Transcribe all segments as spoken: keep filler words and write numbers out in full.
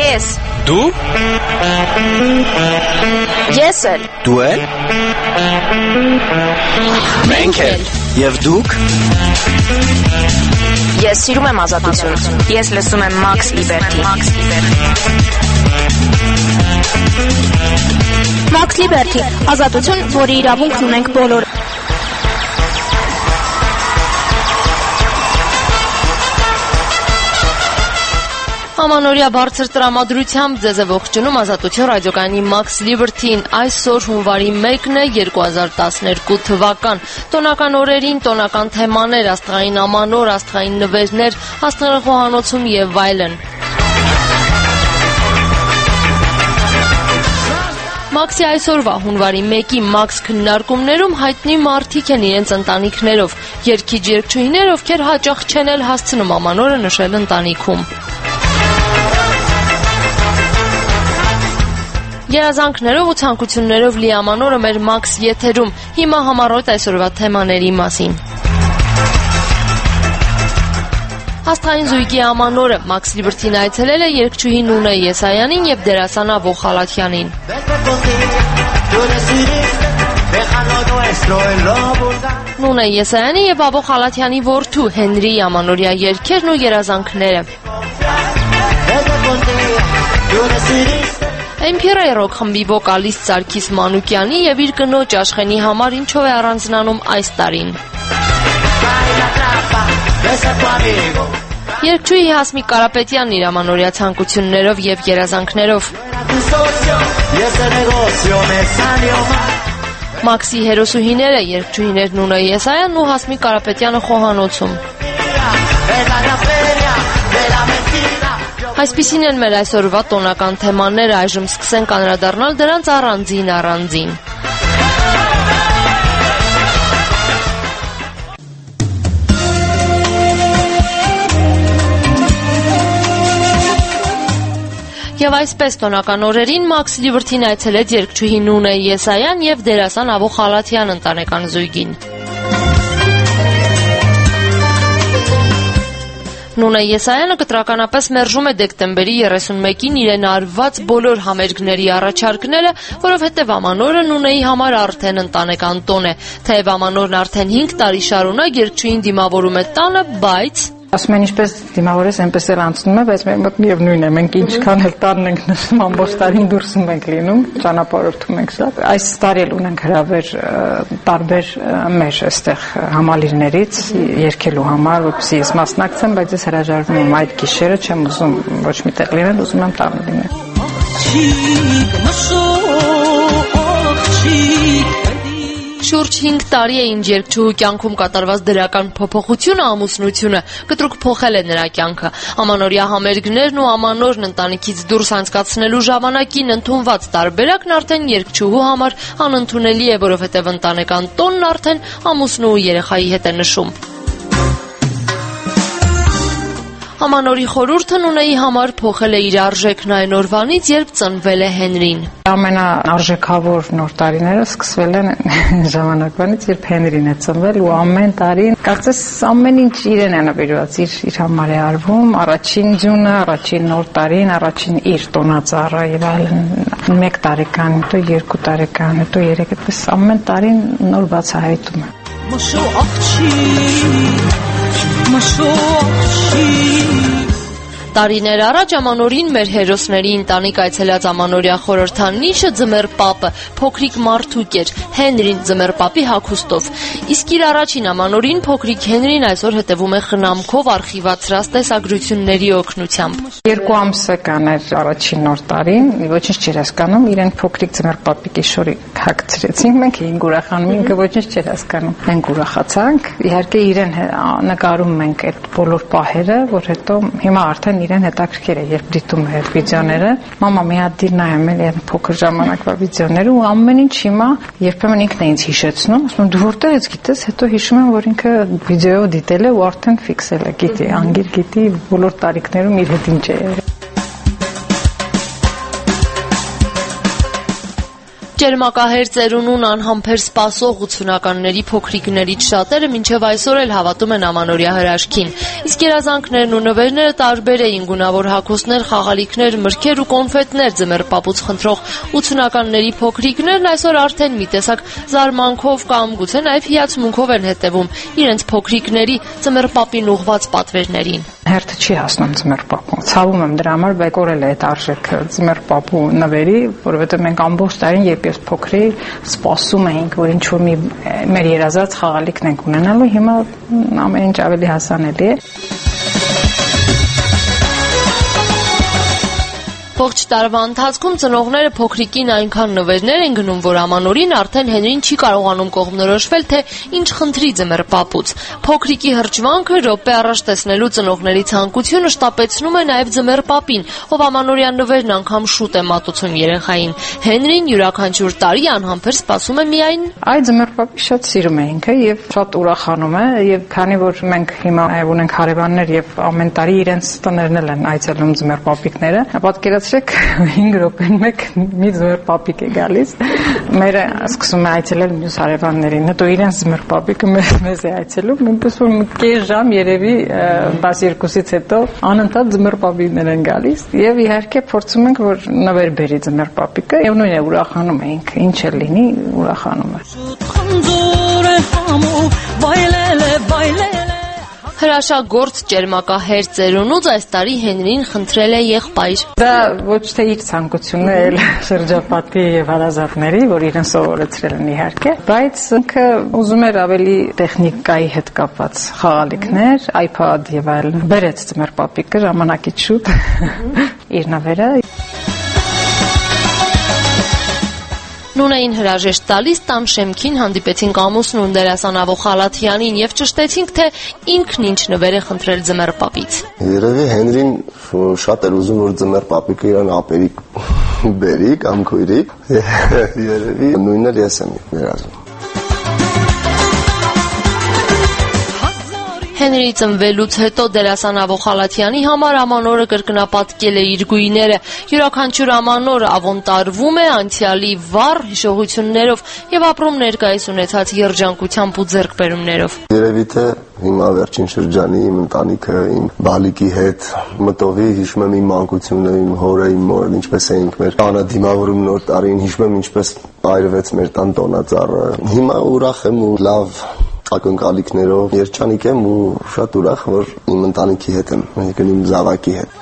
Ես։ Դու։ Ես էլ։ Դու էլ։ Մենք էլ։ Եվ դուք։ Ես սիրում եմ ազատություն։ Ես լսում եմ Max Liberty։ Max Liberty, ազատություն, որի իրավունքն ունենք բոլորը։ Ամանորյա բարձր տրամադրությամբ ձեզ է ողջունում Ազատություն ռադիոկայանի Max Liberty-ին։ Այսօր հունվարի մեկն է երկու հազար տասներկու թվական։ Տոնական օրերին տոնական թեմաներ, աստղային ամանոր, աստղային նվերներ, աստղային խոհանոցում եւ այլն։ Մաքսի այսօրվա հունվարի մեկի Max քննարկումներում հայտնի մարդիկ են իրենց ընտանիքներով, երգիչ երգչուհիներ, ովքեր հաճախ չեն էլ հասցնում ամանորը նշել ընտանիքում։ Երազանքներով ու ցանկություններով լի ամանորը մեր Max եթերում։ Հիմա համառոտ այսօրվա թեմաների մասին։ Աստղային զույգի ամանորը Max Liberty-ն այցելել է երգչուհի Նունե Եսայանին եւ դերասան Աբո Խալաթյանին։ Նունե Եսայանի եւ Աբո Խալաթյանի որդու Հենրի ամանորյա երգերն ու երազանքները։ Էմփիրեյ ռոք խմբի վոկալիստ Սարգիս Մանուկյանի եւ իր կնոջ Աշխենի համար ինչով է առանձնանում այս տարին։ Երգչուհի Հասմիկ Կարապետյանն իր ամանորյա ցանկություններով եւ երազանքներով։ Մաքսի հերոսուհիները երգչուհիներ Նունե Եսայանն ու Հասմիկ Կարապետյանը խոհանոցում։ Այսպիսին են մեր այսօրվա տոնական թեմաները, այժմ սկսենք անդրադառնալ դրանց առանձին առանձին։ Եվ այսպես տոնական օրերին Max Liberty-ն այցելեց երգչուհի Նունե Եսայան եւ դերասան Աբո Խալաթյան ընտանեկան զույգին։ Նունե Եսայանը կտրականապես մերժում է դեկտեմբերի երեսունմեկին իրեն արված բոլոր համերգների առաջարկները, որովհետև ամանորը Նունեի համար արդեն ընտանեկան տոն է։ Թեև ամանորն արդեն հինգ տարի շարունակ երգչուհին դիմավորում է տանը, բայց ասում են ինչպես դիմավորես, այնպես էլ անցնում է, բայց մենք միևնույն է, մենք ինչքան էլ տանն ենք նշում, ամբողջ տարին դուրսում ենք լինում, ճանապարհորդում ենք շատ։ Այս տարի էլ ունենք հրավեր տարբեր մեր այստեղ համալիրներից երգելու համար, որպեսզի ես մասնակցեմ, բայց ես հրաժարվում եմ այդ գիշերը, չեմ ուզում ոչ միտեղ լինել, ուզում եմ տանը լինել։ Շուրջ հինգ տարի է ինչ երգչուհու կյանքում կատարված դրական փոփոխությունը, ամուսնությունը կտրուկ փոխել է նրա կյանքը։ Ամանորյա համերգներն ու ամանորն ընտանիքից դուրս անցկացնելու ժամանակին ընդունված տարբերակն արդեն երգչուհու համար անընդունելի է, որովհետև ընտանեկան տոնն արդեն ամուսնու ու երեխայի հետ է նշում։ Ամանորի խորհուրդը Նունեի համար փոխել է իր արժեքն այն օրվանից, երբ ծնվել է Հենրին։ Ամենաարժեքավոր նոր տարիները սկսվել են ժամանակվանից, երբ Հենրին է ծնվել ու ամեն տարի, կարծես ամեն ինչ իրեն է նվիրված, իր իր համար է արվում, առաջին ձյունը, առաջին նոր տարին, առաջին իր տոնածառը եւ այլն, մեկ տարեկան, հետո երկու տարեկան, հետո երեք, այդպես ամեն տարին նոր բացահայտում է։ Տարիներ առաջ ամանորին մեր հերոսների ընտանիք այցելած ամանորյա խորհրդանիշը ձմեռ պապը, փոքրիկ մարդուկ էր, Հենրին ձմեռ պապի հագուստով։ Իսկ իր առաջին ամանորին փոքրիկ Հենրին այսօր հետևում է խնամքով արխիվացրած տեսագրությունների օգնությամբ։ Երկու ամս է կաներ առաջին նոր տարին, ոչինչ չէր հասկանում, իրեն փոքրիկ ձմեռ պապի կիշորի հագցրեցինք, մենք էինք ուրախանում, ինքը ոչինչ չէր հասկանում։ Մենք ուրախացանք, իհարկե իրեն նկարում ենք այդ բոլոր պահերը, որ հետո հիմա արդեն իրեն հետաքրքիր է, երբ դիտում է վիդեոները, մամա մի հատ դիր նայեմ էլի այն փոքր ժամանակվա վիդեոները ու ամեն ինչ հիմա երբեմն ինքն է ինձ հիշեցնում, ասում եմ դու որտեղ ես գիտես, հետո հիշում եմ, որ ինքը վիդեո դիտել է ու արդեն ֆիքսել է, գիտի, անգիր գիտի բոլոր տարիքներում իր հետ ինչ է եղել։ Ճերմակահեր ծերունուն անհամբեր սպասող ութսունականների փոքրիկներից շատերը մինչև այսօր էլ հավատում են ամանորյա հրաշքին։ Իսկ երազանքներն ու նվերները տարբեր էին՝ գունավոր հագուստներ, խաղալիքներ, մրգեր ու կոնֆետներ ձմեռ պապուց խնդրող ութսունականների փոքրիկներն այսօր արդեն մի տեսակ զարմանքով կամ գուցե նաև հիացմունքով են հետևում իրենց փոքրիկների ձմեռ պապին ուղղված պատվերներին։ Հերթը չի հասնում ձմեռ պապուն։ Ցավում եմ դրա համար, բայց կորել է այդ արժեքը ձմեռ պապու նվերի, որովհետև մենք ամբողջ տարին, երբ ես փոքր էի, սպասում էինք, որ ինչ-որ մի մեր երազած խաղալիքն ենք ունենալու, հիմա ամեն ինչ ավելի հասանելի է։ Ողջ տարվա ընթացքում ծնողները փոքրիկին այնքան նվերներ են գնում, որ ամանորին արդեն Հենրին չի կարողանում կողմնորոշվել, թե ինչ խնդրի ձմեռ պապուց։ Փոքրիկի հրճվանքը րոպե առաջ տեսնելու ծնողների ցանկությունը շտապեցնում է նաև ձմեռ պապին, ով ամանորյա նվերն անգամ շուտ է մատուցում երեխային։ Հենրին յուրաքանչյուր տարի անհամբեր սպասում է միայն Այդ ձմեռ պապի շատ սիրում է ինքը եւ շատ ուրախանում է, եւ քանի որ մենք հիմա ունենք հարևաններ եւ ամեն տարի իրենց տներն են այցելում ձմեռ պապիկները, պատկերացրեք հինգ րոպեն մեկ մի ձմեռ պապիկ է գալիս, մերը սկսում է այցելել մյուս հարևաններին, հետո իրենց ձմեռ պապիկը մեզ է այցելում, այնպես որ մի կես ժամ երևի դասի երկուսից հետո անընդհատ ձմեռ պապիկներ են գալիս եւ իհարկե փորձում ենք որ նվեր բերի ձմեռ պապիկը եւ նույնը ուրախանում է ինքը, ինչ էլ լինի, ուրախանում է։ Հրաշագործ ճերմակահեր ծերունուց այս տարի Հենրին խնդրել է եղբայր։ Դա ոչ թե իր ցանկությունն է, այլ շրջապատի եւ հարազատների, որ իրեն սովորեցրել են իհարկե, բայց ինքը ուզում էր ավելի տեխնիկայի հետ կապված խաղալիքներ, iPad եւ այլն։ Բերեց ձմեռ պապիկը ժամանակից շուտ իր նվերը։ Նունեին հրաժեշտ տալիս տան շեմքին հանդիպեցինք ամուսնուն դերասան Ավո Խալաթյանին եւ ճշտեցինք, թե ինքն ինչ նվեր է խնդրել ձմեռ պապից։ Երևի Հենրին շատ էր ուզում, որ ձմեռ պապիկը իրան ապերիկ բերի կամ քույրի։ Երևի նույնն էլ ես եմ երազում։ Հենրի ծնվելուց հետո դերասան Ավո Խալաթյանի համար ամանորը կրկնապատկել է իր գույները։ Յուրաքանչյուր ամանոր Ավոն տարվում է անցյալի վառ հիշողություններով եւ ապրում ներկայիս ունեցած երջանկությամբ ու ձեռքբերումներով։ Երևի թե հիմա վերջին շրջանի իմ ընտանիքը, իմ բալիկի հետ մտովի հիշում եմ իմ մանկությունը, իմ հորը, իմ մորը, ինչպես էինք մեր տանը դիմավորում նոր տարին, հիշում եմ ինչպես այրվեց մեր տան տոնածառը։ Հիմա ուրախ եմ ու լավ ակնկալիքներով երջանիկ եմ ու շատ ուրախ, որ իմ ընտանիքի հետ եմ, այսինքն իմ զավակի հետ։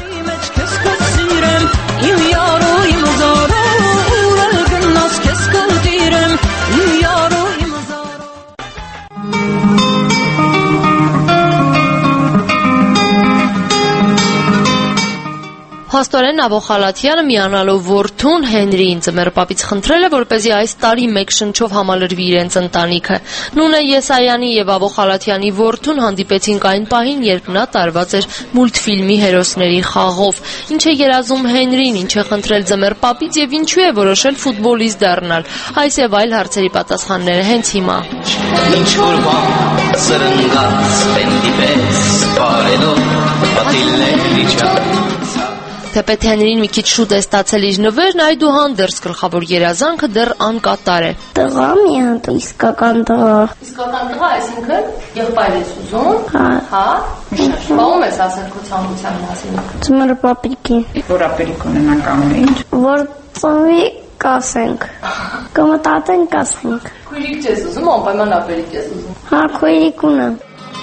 Փաստորեն Ավո Խալաթյանը միանալով որդուն Հենրիին ձմեռ պապից խնդրել է, որպեսզի այս տարի մեկ շնչով համալրվի իրենց ընտանիքը։ Նունե Եսայանի եւ Ավո Խալաթյանի որդուն հանդիպեցինք այն պահին, երբ նա տարված էր մուլտֆիլմի հերոսների խաղով։ Ինչ է երազում Հենրին, ինչ է խնդրել ձմեռ պապից եւ ինչու է որոշել ֆուտբոլիստ դառնալ։ Այս եւ այլ հարցերի պատասխանները հենց հիմա։ Ինչ որ բան սրընկած պենտի պես բարելով պատիլների չափ Թեպետ Հենրին մի քիչ շուտ է ստացել իր նվերն, այդուհանդերձ գլխավոր երազանքը դեռ անկատար է։ Տղա մի հատ իսկական տղա։ Իսկական տղա, այսինքն եղբայր ես ուզում։ Հա։ Հա։ Ո՞ւմ ես ասել քո ցանկության մասին։ Ձմեռ պապիկի։ Որ ապերիկ ունենանք անում ինչ։ Որ ծնվի կասենք։ Կամ տատեն կասենք։ Քույրիկ ես ուզում, անպայման ապերիկ ես ուզում։ Հա, քույրիկ ունեմ։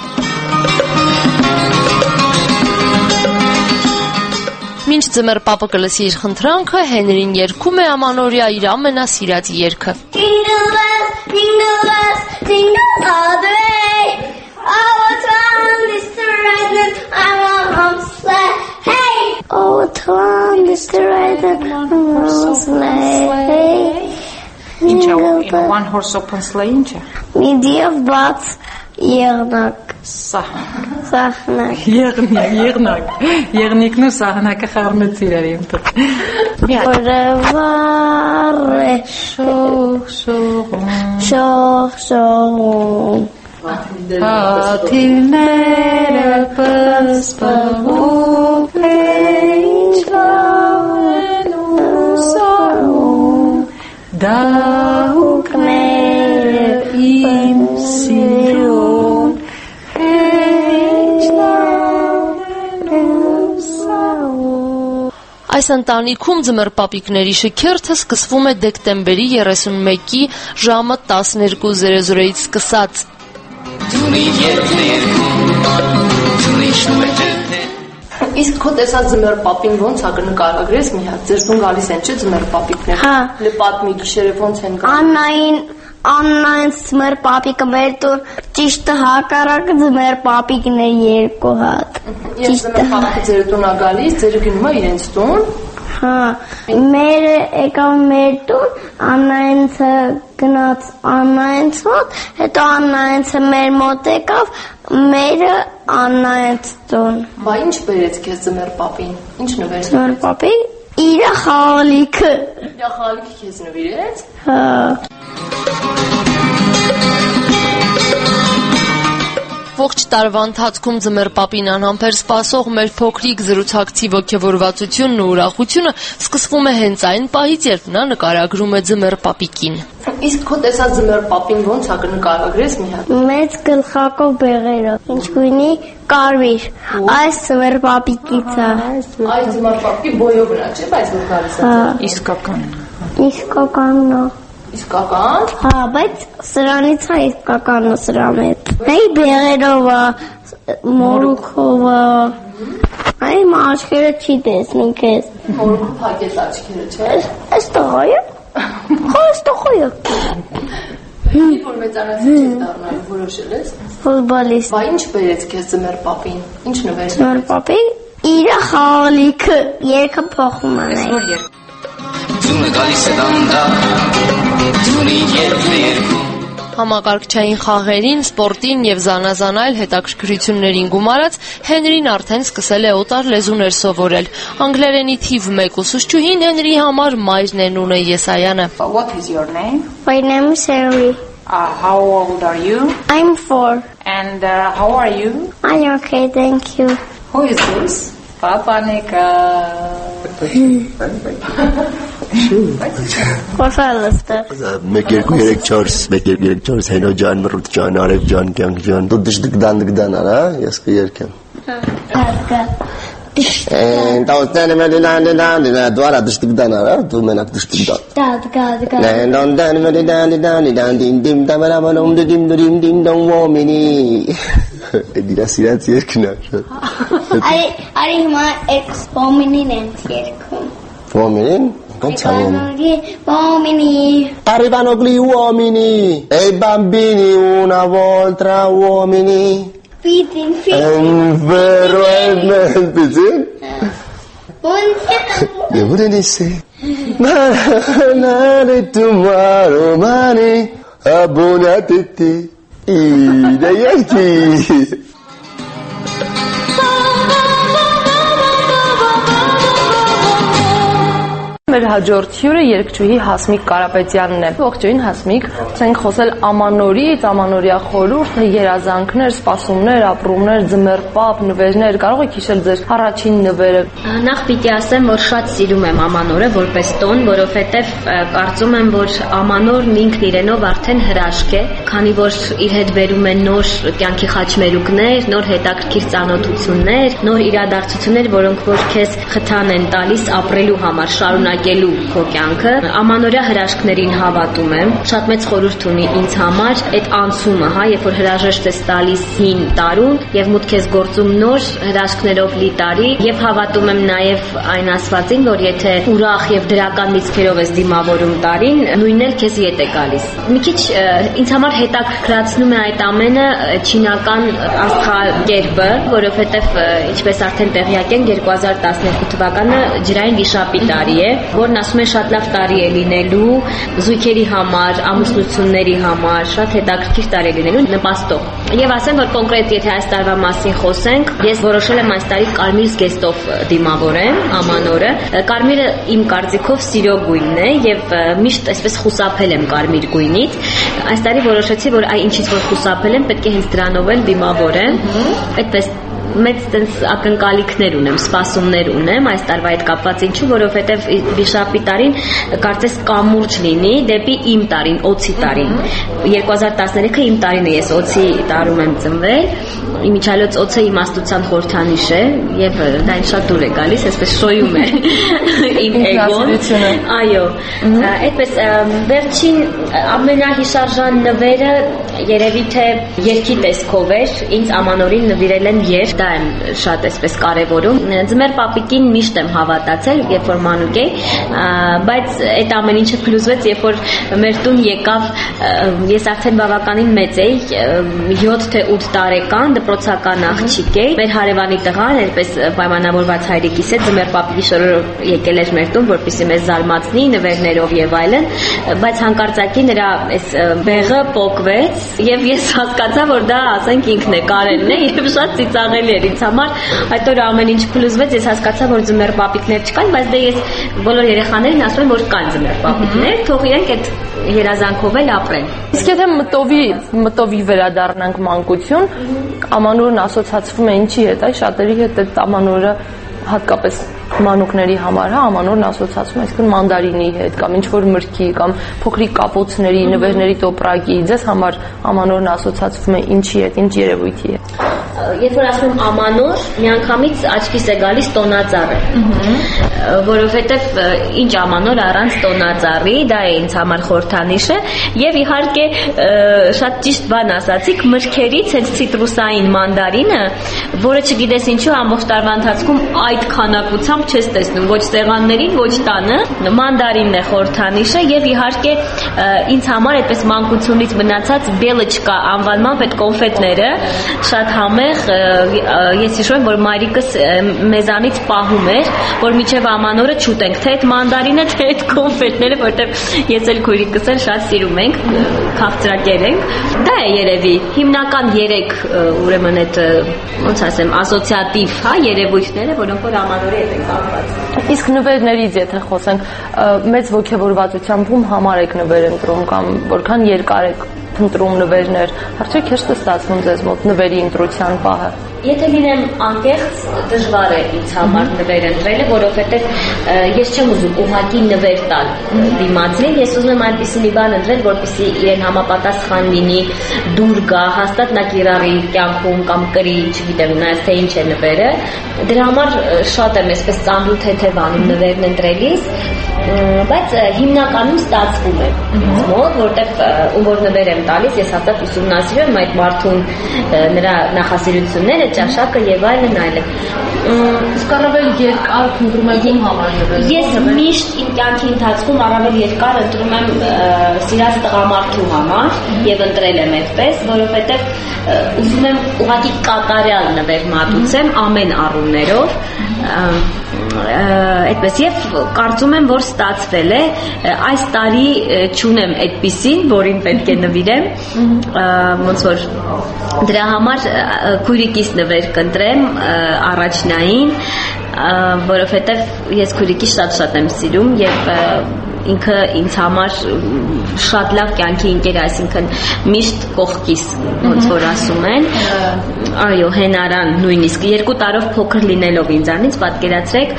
Մինչ ձմեռ պապը կլսի իր խնդրանքը, Հենրին երգում է ամանորյա իր ամենասիրած երգը։ Jingle bells, jingle bells, jingle all the way. Oh, what fun is to ride in our home sleigh. Hey! Oh, what fun is to ride in our home sleigh. Ինչ է, one horse open sleigh ինչ է։ Միդիով բաց եղնակ։ Սահնակ։ Սահնակ։ Եղնիկ, եղնակ։ Եղնիկն ու սահնակը խառնեց իրար իմ տեղ։ Որը վառ է Շող, շողում։ շող շողում։ Հաթիվները պսպղում են ինչ լավ են ուսանում Դահուկներ իմ սիրուն Այս ընտանիքում ձմեռ պապիկների շքերթը սկսվում է դեկտեմբերի երեսունմեկի ժամը տասներկու զրո զրոից սկսած։ Իսկ քո տեսած ձմեռ պապին ո՞նց է կնկարագրես մի հատ։ Ձեր տուն գալիս են չէ ձմեռ պապիկներ։ Հա։ Լպատմի գիշերը ո՞նց են գալիս։ Աննային Աննային ձմեռ պապիկը մեր տուն ճիշտ հակառակը ձմեռ պապիկն է երկու հատ։ Ես ձմեռ պապիկը ձեր տուն ա գալիս, ձերը գնում է իրենց տուն։ Հա, մերը եկավ մեր տուն, Աննայինցը գնաց Աննայինց մոտ, հետո Աննայինցը մեր մոտ եկավ, մերը Աննայինց տուն։ Բա ինչ բերեց քեզ ձմեռ պապին։ Ինչ նվեր։ Ձմեռ պապին իր խաղալիքը։ Իր խաղալիքը քեզ նվիրեց։ Հա։ Ողջ տարվա ընթացքում ձմեռ պապին անհամբեր սպասող մեր փոքրիկ զրուցակցի ոգևորվածությունն ու ուրախությունը սկսվում է հենց այն պահից, երբ նա նկարագրում է ձմեռ պապիկին։ Իսկ քո տեսած ձմեռ պապին ո՞նց է կնկարագրես մի հատ։ Մեծ գլխակով բեղերով, ինչ գույնի կարմիր։ Այս ձմեռ պապիկից է։ Այս ձմեռ պապիկի բոյովն է, չէ՞, բայց որ գալիս է։ Իսկական։ Իսկականն է։ Իսկական։ Հա, բայց սրանից է իսկականն է սրա մեջ։ Այ բեղերով է, մորուքով է։ Այ աչքերը չի տեսնում քեզ։ Մորուքը փակեց աչքերը, չէ՞։ Այստեղ է։ Հա, այստեղ է։ Ինչ որ մեծանացի չես դառնալու, որոշել ես։ Ֆուտբոլիստ։ Բա ինչ բերեց քեզ ձմեռ պապին։ Ինչ նվեր։ Ձմեռ պապին իր խաղալիքը երգը փոխում է։ Ձունը գալիս է դանդաղ, ձունի երգն է երգում։ Համակարգչային խաղերին, սպորտին եւ զանազան այլ հետաքրքրություններին գումարած Հենրին արդեն սկսել է օտար լեզուներ սովորել։ Անգլերենի թիվ մեկ ուսուցչուհին Հենրի համար մայրն է Նունե Եսայանը։ What is your name? My name is Henry. Uh, how old are you? I'm four. And uh, how are you? I'm okay, thank you. Who is this? Papa Nika. Կորֆալստը մեկ երկու երեք չորս մեկ երկու երեք չորս հենո ջան մռուտ ջան արև ջան կյանք ջան դու դժդկդան դկդան արա ես կերքեմ Հարկա Դոստան մելիլանդան դու արա դժդկդան արա դու մենակ դժդկդան Դադ գադ գադ Դոնդան մելիլանդան դան դին դիմ տամարամալում դիմ դիմ դիմ դոն ոմինի Դիրա սիրած երկն է Արի արի հիմա էքսպոմինին են երկում Ոմինին Ոնց է Uomini, uomini. Arrivano gli uomini e i bambini una volta uomini. Fitin, È fitin. vero, è vero. Buongiorno. Devo dire Ma tomorrow mani abbonati. Ideyati. Մեր հաջորդ հյուրը երգչուհի Հասմիկ Կարապետյանն է։ Ողջույն Հասմիկ, ցենք խոսել ամանորից, ամանորյա խորհուրդ, երազանքներ, սպասումներ, ապրումներ, ձմեռ պապ, նվերներ, կարող եք հիշել ձեր առաջին նվերը։ Նախ պիտի ասեմ, որ շատ սիրում եմ ամանորը որպես տոն, որովհետև կարծում եմ, որ ամանորն ինքն իրենով արդեն հրաշք է, քանի որ իր հետ բերում է նոր կյանքի խաչմերուկներ, նոր հետաքրքիր ծանոթություններ, նոր իրադարձություններ, որոնք որ քեզ խթան են տալիս ապրելու համար, շարունակելու քո կյանքը։ Ամանորյա հրաշքներին հավատում եմ, շատ մեծ խորհուրդ ունի ինձ համար այդ անցումը, հա, երբ որ հրաժեշտ ես տալիս հին տարուն եւ մուտք ես գործում նոր հրաշքներով լի տարի, եւ հավատում եմ նաեւ այն ասվածին, որ եթե ուրախ եւ դրական լիցքերով ես դիմավորում տարին, նույնն էլ քեզ ետ է գալիս։ Մի քիչ ինձ համար հետաքրքրացնում է այդ ամենը չինական աստղակերպը, որովհետեւ ինչպես արդեն տեղյակ ենք, երկու հազար տասներկու թվականը ջրային վիշապի տարի է, որն ասում է շատ լավ տարի է լինելու զույգերի համար, ամուսնությունների համար, շատ հետաքրքիր տարի է լինելու նպաստող։ Եվ ասեմ, որ կոնկրետ եթե այս տարվա մասին խոսենք, ես որոշել եմ այս տարի կարմիր զգեստով դիմավորեմ ամանորը։ Կարմիրը իմ կարծիքով սիրո գույնն է եւ միշտ այսպես խուսափել եմ կարմիր գույնից։ Այս տարի որոշեցի, որ այ ինչից որ խուսափել եմ, պետք է հենց դրանով էլ դիմավորեմ։ Այդպես մեծ տենց ակնկալիքներ ունեմ, սպասումներ ունեմ այս տարվա հետ կապված, ինչու, որովհետև վիշապի տարին կարծես կամուրջ լինի դեպի իմ տարին, օձի տարին։ երկու հազար տասներեքը իմ տարին է, ես օձի տարում եմ ծնվել, իմիջիայլոց օձը իմաստության խորհրդանիշ է եւ դա ինձ շատ դուր է գալիս, այսպես շոյում է իմ էգոն։ Այո, այդպես վերջին ամենահիշարժան նվերը երևի թե երգի տեսքով էր, ինձ ամանորին նվիրել են երգ, դա եմ շատ այսպես կարևորում։ Ձմեռ պապիկին միշտ եմ հավատացել, երբ որ մանուկ էի, բայց այդ ամեն ինչը փլուզվեց, երբ որ մեր տուն եկավ, ես արդեն բավականին մեծ էի, յոթ թե ութ տարեկան, դպրոցական աղջիկ էի, մեր հարևանի տղան, այդպես պայմանավորված հայրիկիս հետ ձմեռ պապիկի շորերով եկել էր մեր տուն, որպեսզի մեզ զարմացնի նվերներով եւ այլն, բայց հանկարծակի նրա այս բեղը պոկվեց եւ ես հասկացա, որ դա ասենք ինքն է, Կարենն է եւ շատ ծիծաղելի էր ինձ համար։ Այդ օրը ամեն ինչ փլուզվեց, ես հասկացա, որ ձմեռ պապիկներ չկան, բայց դե ես բոլոր երեխաներին ասում եմ, որ կան ձմեռ պապիկներ, թող իրենք այդ երազանքով էլ ապրեն։ Իսկ եթե մտովի մտովի վերադառնանք մանկություն, ամանորն ասոցացվում է ինչի հետ, այ շատերի հետ այդ ամանորը հատկապես մանուկների համար, հա, ամանորն ասոցացվում է այսքան մանդարինի հետ կամ ինչ որ մրգի կամ փոքրիկ կապոցների, նվերների տոպրակի, ձեզ համար ամանորն ասոցացվում է ինչի հետ, ինչ երևույթի հետ։ Երբ որ ասում եմ ամանոր, միանգամից աչքիս է գալիս տոնածառը, որովհետև ինչ ամանոր առանց տոնածառի, դա է ինձ համար խորհրդանիշը, եւ իհարկե շատ ճիշտ բան ասացիք, մրգերից հենց ցիտրուսային մանդարինը, որը չգիտես ինչու ամբողջ տարվա ընթացքում այդ քանակությամբ չես տեսնում, ոչ սեղաններին, ոչ տանը, մանդարինն է խորհրդանիշը եւ իհարկե ինձ համար այդպես մանկությունից մնացած բելեչկա անվանմամբ այդ կոնֆետները շատ համեղ, ես հիշում եմ, որ մայրիկս մեզանից պահում էր, որ միջև ամանորը չուտենք թե այդ մանդարինը, թե այդ կոնֆետները, որտեղ ես էլ քույրիկս էլ շատ սիրում ենք, քաղցրակեր ենք։ Դա է երևի հիմնական երեք ուրեմն այդ ոնց ասեմ ասոցիատիվ, հա, երևույթները, որոնք որ ամանորի հետ են կապված։ Իսկ նվերներից եթե խոսենք, մեծ ոգևորվածությամբ ում համար եք նվեր ընտրում կամ որքան երկար եք ընտրում նվերներ, արդյոք հեշտ է ստացվում ձեզ մոտ նվերի ընտրության պահը։ Եթե լինեմ անկեղծ, դժվար է ինձ համար նվեր ընտրելը, որովհետև ես չեմ ուզում ուղղակի նվեր տալ դիմացին, ես ուզում եմ այնպիսի մի բան ընտրել, որպեսզի իրեն համապատասխան լինի, դուր գա, հաստատ նա կիրառի կյանքում կամ կրի, չգիտեմ, նայած թե ինչ է նվերը։ Դրա համար շատ եմ այսպես ծանրու թեթև անում նվերն ընտրելիս, բայց հիմնականում ստացվում է ինձ մոտ, որտեղ ում որ նվեր եմ տալիս, ես հաստատ ուսումնասիրում եմ այդ մարդուն նրա նախասիրությունները, ճաշակը եւ այլն այլն։ Իսկ առավել երկար ընտրում եք ում համար նվեր։ Ես միշտ իմ կյանքի ընթացքում առավել երկար ընտրում եմ սիրած տղամարդու համար եւ ընտրել եմ այդպես, որովհետեւ ուզում եմ ուղղակի կատարյալ նվեր մատուցեմ ամեն առումներով, այդպես եւ կարծում եմ, որ ստացվել է, այս տարի չունեմ այդպիսին, որին պետք է նվիրեմ, ոնց որ դրա համար քույրիկիս նվեր կընտրեմ առաջնային, որովհետև ես քույրիկիս շատ-շատ եմ սիրում եւ ինքը ինձ համար շատ լավ կյանքի ընկեր, այսինքն միշտ կողքիս, ոնց որ ասում են, այո, հենարան նույնիսկ երկու տարով փոքր լինելով ինձանից, պատկերացրեք,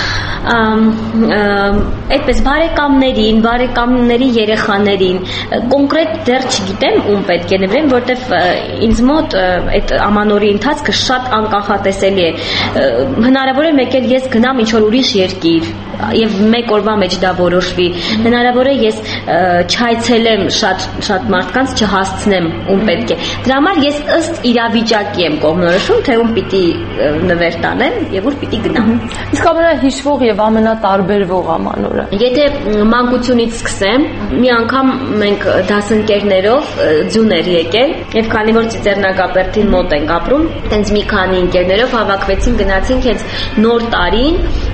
այդպես բարեկամներին, բարեկամների երեխաներին կոնկրետ դեռ չգիտեմ ում պետք է նվիրեմ, որտեվ ինձ մոտ այդ ամանորի ընթացքը շատ անկախատեսելի է, հնարավոր է մեկ էլ ես գնամ ինչ-որ ուրիշ երկիր եւ մեկ օրվա մեջ դա որոշվի, հնարավոր է ես չայցելեմ շատ շատ մարդկանց, չհասցնեմ ում պետք է, դրա համար ես ըստ իրավիճակի եմ կողմնորոշում, թե ում պիտի նվեր տանեմ եւ ուր պիտի գնամ։ Իսկ ամենահիշվող եւ ամենատարբերվող ամանորը։ Եթե մանկությունից սկսեմ, մի անգամ մենք դասընկերներով ձյուն էր եկել եւ քանի որ Ծիծեռնակապերտին մոտ ենք ապրում, հենց մի քանի ընկերներով հավաքվեցին, գնացինք հենց նոր տարին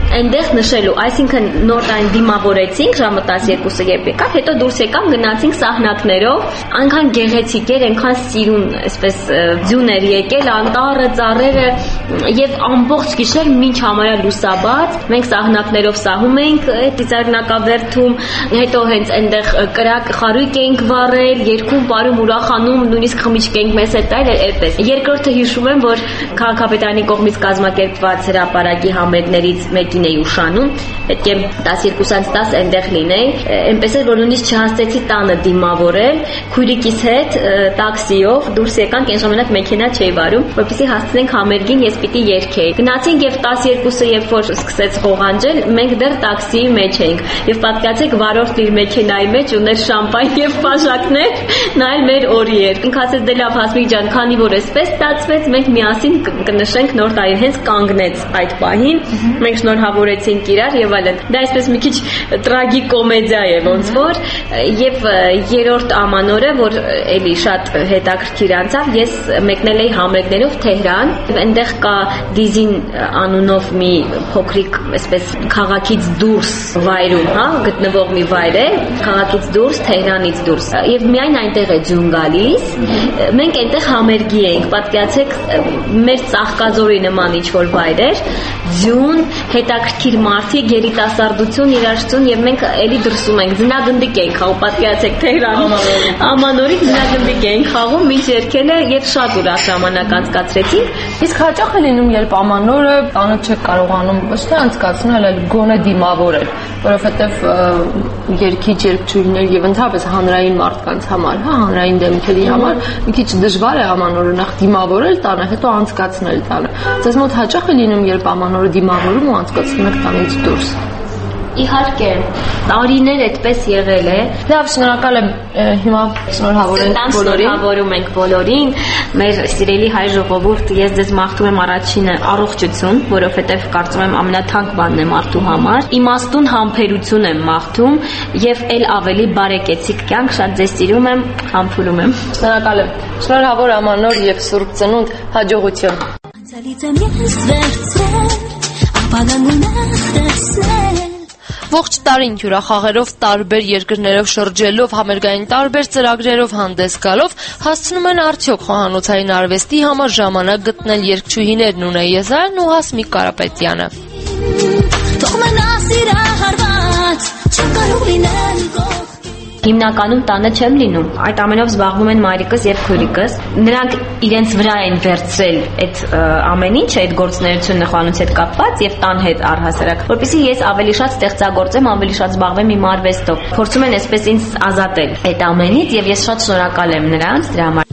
այնտեղ նշելու, այսինքն նոր տարին դիմավորեցինք ժամը տասներկուսը երբ եկավ, հետո դուրս եկամ, գնացինք սահնակներով, այնքան գեղեցիկ էր, այնքան սիրուն, այսպես ձյուն էր եկել, անտառը, ծառերը եւ ամբողջ գիշեր մինչ համարյա լուսաբաց, մենք սահնակներով սահում էինք ծիծեռնակաբերդում, հետո հենց այնտեղ կրակ խարույկ էինք վառել, երգում, պարում, ուրախանում, նույնիսկ խմիչք էինք մեզ հետ տալ, այդպես։ Երկրորդը հիշում եմ, որ քաղաքապետարանի կողմից կազմակերպված հրապարակի համերգներից մեկին էի ուշանում, պետք է տասներկուսից տասը այնտեղ լինեի, այնպես էր, որ նույնիսկ չհասցեցի տանը դիմավորել, քույրիկիս հետ տաքսիով դուրս եկանք, այն ժամանակ մեքենա չէի վարում, որպեսզի հասցնենք համերգին, ես պիտի երգեի։ Գնացինք եւ տասներկուսը երբ որ սկսեց ղողանջել, մենք դեռ տաքսիի մեջ էինք եւ պատկացեք վարորդն իր մեքենայի մեջ ուներ շամպայն եւ բաժակներ, նա էլ մեր օրի էր։ Ինք ասեց դե լավ Հասմիկ ջան, քանի որ էսպես ստացվեց, մենք միասին կնշենք նոր տարի, հենց կանգնեց այդ պահին, մենք շնորհավորեցինք իրար եւ այլն։ Դա այսպես մի քիչ տրագիկոմեդիա է ոնց որ եւ երրորդ ամանորը, որ էլի շատ հետաքրքիր անցավ, ես մեկնել էի համերգներով Թեհրան, այնտեղ կա Դիզին անունով մի փոքրիկ այսպես քաղաքից դուրս վայրում, հա, գտնվող մի վայր է, քաղաքից դուրս, Թեհրանից դուրս։ Եվ միայն այնտեղ է ձյուն գալիս։ Մենք այնտեղ համերգի էինք, պատկերացեք, մեր Ծաղկաձորի նման ինչ-որ վայր էր, ձյուն, հետաքրքիր մարդիկ, երիտասարդություն, երաժշտություն եւ մենք էլի դրսում ենք, ձնագնդիկ ենք խաղում, պատկերացեք Թեհրան ամանորից ձնագնդիկ ենք խաղում, մինչ երգելը եւ շատ ուրախ ժամանակ անցկացրեցինք։ Իսկ հաճախ է լինում, երբ ամանորը տանը չեք կարողանում ոչ թե անցկացնել, այլ գոնե դիմավորել, որովհետեւ երգիչ երգչուհիներ եւ ընդհանրապես հանրային մարդկանց համար, հա, հանրային դեմքերի համար մի քիչ դժվար է ամանորը նախ դիմավորել տանը, հետո անցկացնել տանը։ Ձեզ մոտ հաճախ է լինում, երբ ամանորը դիմավորում ու անցկացնում եք տանից դուրս։ Իհարկե, տարիներ այդպես եղել է։ Լավ, շնորհակալ եմ, հիմա շնորհավորենք բոլորին։ Շնորհավորում ենք բոլորին, մեր սիրելի հայ ժողովուրդ, ես ձեզ մաղթում եմ առաջինը առողջություն, որովհետև կարծում եմ ամենաթանկ բանն է մարդու համար։ Իմաստուն համբերություն եմ մաղթում եւ ել ավելի բարեկեցիկ կյանք, շատ ձեզ սիրում եմ, համբուրում եմ։ Շնորհակալ եմ։ Շնորհավոր ամանոր եւ Սուրբ Ծնունդ, հաջողություն։ Ողջ տարին հյուրախաղերով, տարբեր երկրներով շրջելով, համերգային տարբեր ծրագրերով հանդես գալով հասցնում են արդյոք խոհանոցային արվեստի համար ժամանակ գտնել երգչուհիներն Ունե Եզարյանն ու Հասմիկ Կարապետյանը։ Հիմնականում տանը չեմ լինում, այդ ամենով զբաղվում են մայրիկս եւ քույրիկս, նրանք իրենց վրա են վերցրել այդ ամեն ինչը, այդ գործունեությունը խոհանոցի հետ կապված եւ տան հետ առհասարակ, որպեսզի ես ավելի շատ ստեղծագործեմ, ավելի շատ զբաղվեմ իմ արվեստով։ Փորձում են այսպես ինձ ազատել այդ ամենից եւ ես շատ շնորհակալ եմ նրանց դրա համար։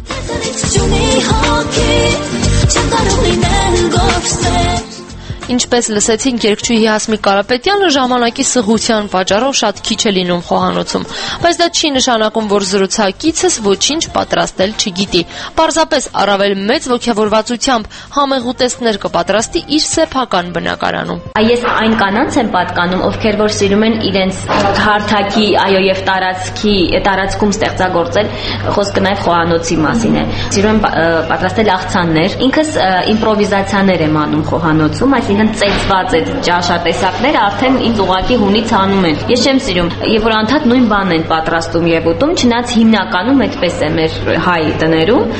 Ինչպես լսեցինք, երգչուհի Հասմիկ Կարապետյանը ժամանակի սղության պատճառով շատ քիչ է լինում խոհանոցում, բայց դա չի նշանակում, որ զրուցակիցս ոչինչ պատրաստել չգիտի։ Պարզապես առավել մեծ ոգևորվածությամբ համեղ ուտեստներ կպատրաստի իր սեփական բնակարանում։ Ես այն կանանց եմ պատկանում, ովքեր որ սիրում են իրենց հարթակի, այո, եւ տարածքի, տարածքում ստեղծագործել, խոսքը նաեւ խոհանոցի մասին է։ Սիրում եմ պատրաստել աղցաններ, ինքս իմպրովիզացիաներ եմ անում խոհանոցում, այսինքն ծեծված այդ ճաշատեսակները արդեն ինձ ուղակի հունից հանում են։ Ես չեմ սիրում, եւ որ անդադ նույն բանն են պատրաստում եւ ուտում, չնայած հիմնականում այդպես է մեր հայ տներում։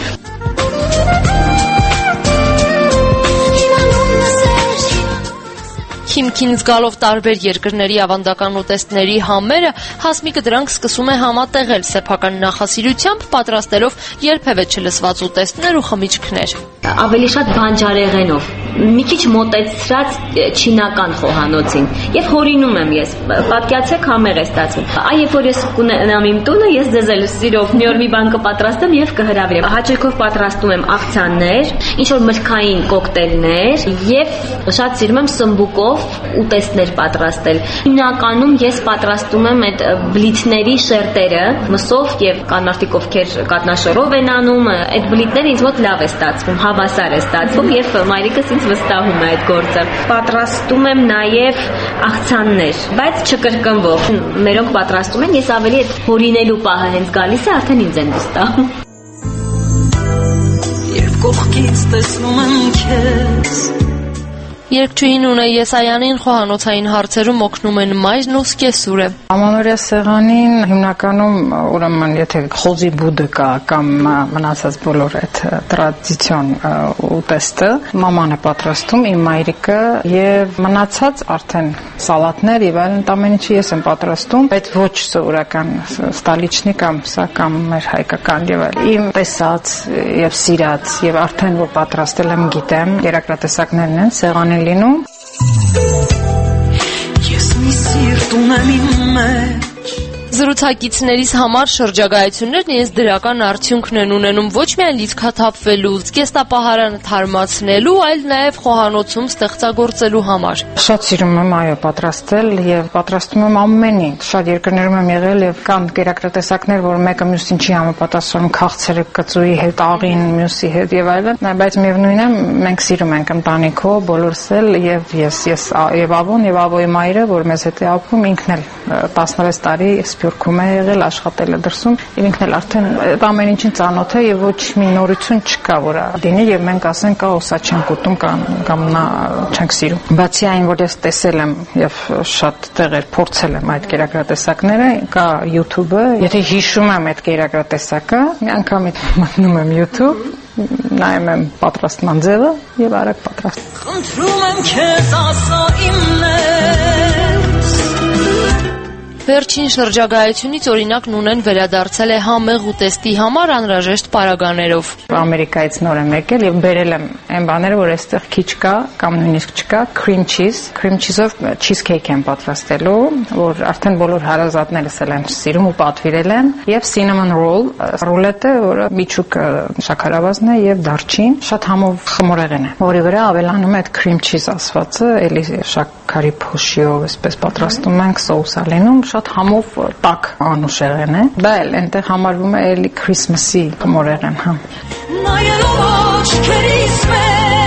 Հիմքին զգալով տարբեր երկրների ավանդական ուտեստների համերը, Հասմիկը դրանք սկսում է համատեղել սեփական նախասիրությամբ, պատրաստելով երբևէ չլսված ուտեստներ ու խմիչքներ։ Ավելի շատ բանջարեղենով, մի քիչ մոտեցրած չինական խոհանոցին եւ հորինում եմ ես, պատկերացեք համեղ է ստացվում։ Այ երբ որ ես կունենամ իմ տունը, ես ձեզ էլ սիրով մի օր մի բան կպատրաստեմ եւ կհրավիրեմ։ Հաճույքով պատրաստում եմ աղցաններ, ինչ որ մլքային կոկտեյլներ եւ շատ սիրում եմ սմբուկով ուտեստներ պատրաստել։ Հիմնականում ես պատրաստում եմ այդ բլիթների շերտերը, մսով եւ կան մարդիկ ովքեր կատնաշորով են անում, այդ բլիթները ինձ մոտ լավ է ստացվում, հավասար է ստացվում եւ մայրիկս ինձ վստահում է այդ գործը։ Պատրաստում եմ նաեւ աղցաններ, բայց չկրկնվող։ Մերոնք պատրաստում են, ես ավելի այդ հորինելու պահը հենց գալիս է, արդեն ինձ են վստահում։ Երբ կողքից տեսնում եմ քեզ Երգչուհի Նունե Եսայանին խոհանոցային հարցերում օգնում են մայրն ու սկեսուրը։ Ամանորյա սեղանին հիմնականում ուրեմն եթե խոզի բուդը կա կամ մնացած բոլոր այդ տրադիցիոն ուտեստը մաման է պատրաստում, իմ մայրիկը, եւ մնացած արդեն սալատներ եւ այլն ամեն ինչը ես եմ պատրաստում, բայց ոչ սովորական ստալիչնի կամ սա կամ մեր հայկական եւ այլ։ Իմ տեսած եւ սիրած եւ արդեն որ պատրաստել եմ գիտեմ, երակրատեսակներն են սեղանին լինում։ Ես մի սիրտ ունեմ իմ մեջ Զրուցակիցներիս համար շրջագայություններն իրենց դրական արդյունքն են ունենում ոչ միայն լիցքաթափվելու, զգեստապահարանը թարմացնելու, այլ նաև խոհանոցում ստեղծագործելու համար։ Շատ սիրում եմ այո պատրաստել եւ պատրաստում եմ ամեն ինչ։ Շատ երկրներում եմ եղել եւ կան կերակրատեսակներ, որ մեկը մյուսին չի համապատասխանում, քաղցրը կծուի հետ, աղին մյուսի հետ եւ այլն, բայց միևնույնն է մենք սիրում ենք ընտանիքով բոլորս էլ եւ ես ես եւ Ավոն եւ Ավոյի մայրը, որ մեզ հետ է ապրում, ինքն էլ տասնվեց տարի Սփյուռքում է եղել, աշխատել է դրսում, եւ ինքն էլ արդեն ամեն ինչին ծանոթ է եւ ոչ մի նորություն չկա, որ դինի եւ մենք ասենք, «Ա սա չենք ուտում կամ կամ նա չենք սիրում»։ Բացի այն, որ ես տեսել եմ եւ շատ տեղեր փորձել եմ այդ կերակրատեսակները, կա YouTube-ը, եթե հիշում եմ այդ կերակրատեսակը, մի անգամ մտնում եմ YouTube, նայում եմ պատրաստման ձևը եւ արագ պատրաստ։ Խնդրում եմ քեզ ասա իմն ես Վերջին շրջագայությունից օրինակ Նունեն վերադարձել է համեղ ուտեստի համար անհրաժեշտ պարագաներով։ Ամերիկայից նոր եմ եկել եւ բերել եմ այն բաները, որ այստեղ քիչ կա կամ նույնիսկ չկա, cream cheese, cream cheese-ով cheesecake եմ պատրաստելու, որ արդեն բոլոր հարազատներս էլ են սիրում ու պատվիրել են, եւ cinnamon roll, ռուլետը, որը միջուկ շաքարավազն է եւ դարչին, շատ համով խմորեղեն է, որի վրա ավելանում է այդ cream cheese ասվածը, էլի շաքարի փոշիով, այսպես պատրաստում ենք սոուսալինում շատ համով տաք անուշեղեն է, դա էլ այնտեղ համարվում է էլի Քրիսմասի խմորեղեն, հա։ Նայելով աչքերիս մեջ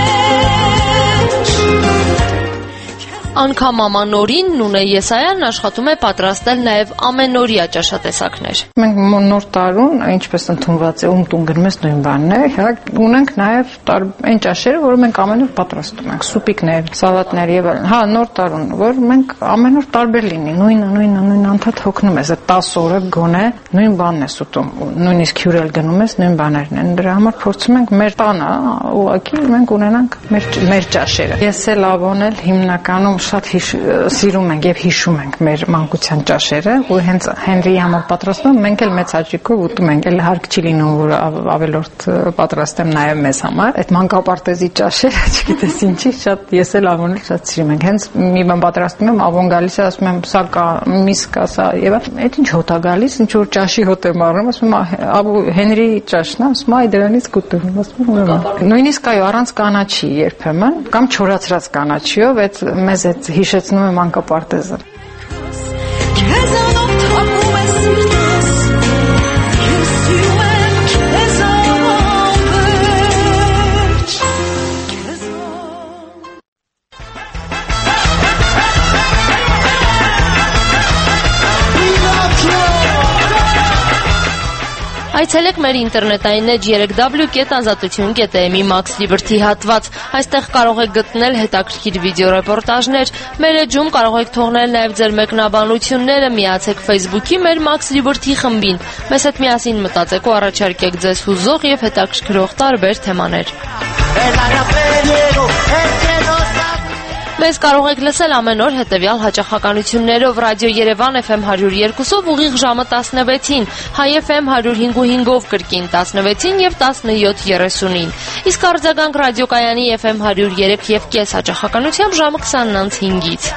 Անկամ ամանորին Նունե Եսայանն աշխատում է պատրաստել նաև ամենօրյա ճաշատեսակներ։ Մենք նոր տարուն, ինչպես ընդունված է, ում տուն գնում ես նույն բանն է, հա, ունենք նաև այն ճաշերը, որը մենք ամեն օր պատրաստում ենք, սուպիկներ, սալատներ եւ այլն։ Հա, նոր տարուն, որ մենք ամեն օր տարբեր լինի, նույնը, նույնը, նույնը անդադ հոգնում ես, այդ տասը օրը գոնե նույն բանն ես ուտում, նույնիսկ հյուրել գնում ես, նույն բաներն են։ Դրա համար փորձում ենք մեր տանը, ուղղակի մենք ունենանք մեր մեր ճաշերը։ Ես էլ Ավոն էլ հիմնականում շատ սիրում ենք եւ հիշում ենք մեր մանկության ճաշերը, ու հենց Հենրիի համար պատրաստում մենք էլ մեծ հաճույքով ուտում ենք, էլ հարկ չի լինում որ ավելորդ պատրաստեմ նաեւ մեզ համար։ Այդ մանկապարտեզի ճաշերը, չգիտես ինչի, շատ ես էլ Ավոն էլ շատ սիրում ենք։ Հենց մի բան պատրաստում եմ, Ավոն գալիս է, ասում եմ, սա կա, միս կա, սա եւ այդ ինչ հոտ է գալիս, ինչ որ ճաշի հոտ եմ առնում, ասում եմ, Աբու Հենրիի ճաշն է, ասում եմ, դրանից կուտում, ասում եմ, նույնիսկ այո, առանց կանաչի երբեմն, կամ չորացրած կանաչիով, այդ մեզ այդ հիշեցնում է մանկապարտեզը։ Քեզանով թափում է սիրտս Ես սիրում եմ քեզ ամբերջ Այցելեք մեր ինտերնետային էջ երեք դաբլյու կետ ազատություն կետ էմ-ի Max Liberty հատված։ Այստեղ կարող եք գտնել հետաքրքիր վիդեոռեպորտաժներ։ Մեր էջում կարող եք թողնել նաև ձեր մեկնաբանությունները, միացեք Facebook-ի մեր Max Liberty խմբին։ Մեզ հետ միասին մտածեք ու առաջարկեք ձեզ հուզող եւ հետաքրքրող տարբեր թեմաներ։ Մեզ կարող եք լսել ամեն օր հետևյալ հաճախականություններով Ռադիո Երևան Էֆ Էմ հարյուր երկուսով ուղիղ ժամը տասնվեցին, Հայ Էֆ Էմ հարյուր հինգ ու հինգով կրկին տասնվեցին եւ տասնյոթ երեսունին։ Իսկ արձագանք ռադիոկայանի Էֆ Էմ հարյուր երեք եւ կես հաճախականությամբ ժամը քսանն անց հինգից։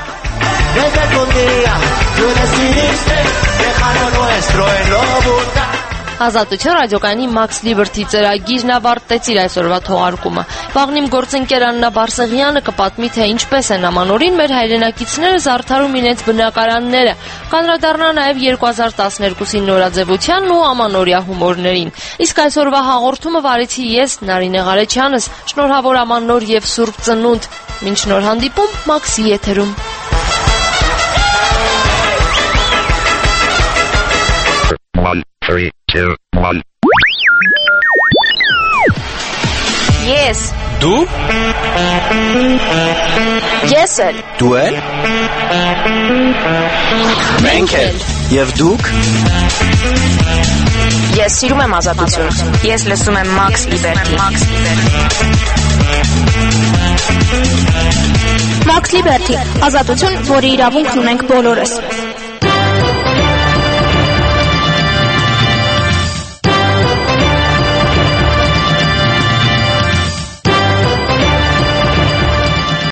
Ազատություն ռադիոկայանի Max Liberty ծրագիրն ավարտեց իր այսօրվա թողարկումը։ Վաղն իմ գործընկեր Աննա Բարսեղյանը կպատմի, թե ինչպես են ամանորին մեր հայրենակիցները զարդարում իրենց բնակարանները։ Կանդրադառնա նաև երկու հազար տասներկուսի նորաձևությանն ու ամանորյա հումորներին։ Իսկ այսօրվա հաղորդումը վարեցի ես, Նարինե Ղարեչյանս։ Շնորհավոր ամանոր եւ Սուրբ Ծնունդ։ Մինչ նոր հանդիպում Մաքսի եթերում։ Three, two, one. Ես։ Դու։ Ես էլ։ Դու էլ։ Մենք էլ։ Եվ դուք։ Ես սիրում եմ ազատություն։ Ես լսում եմ Max Liberty։ Max Liberty, ազատություն, որի իրավունքն ունենք բոլորս։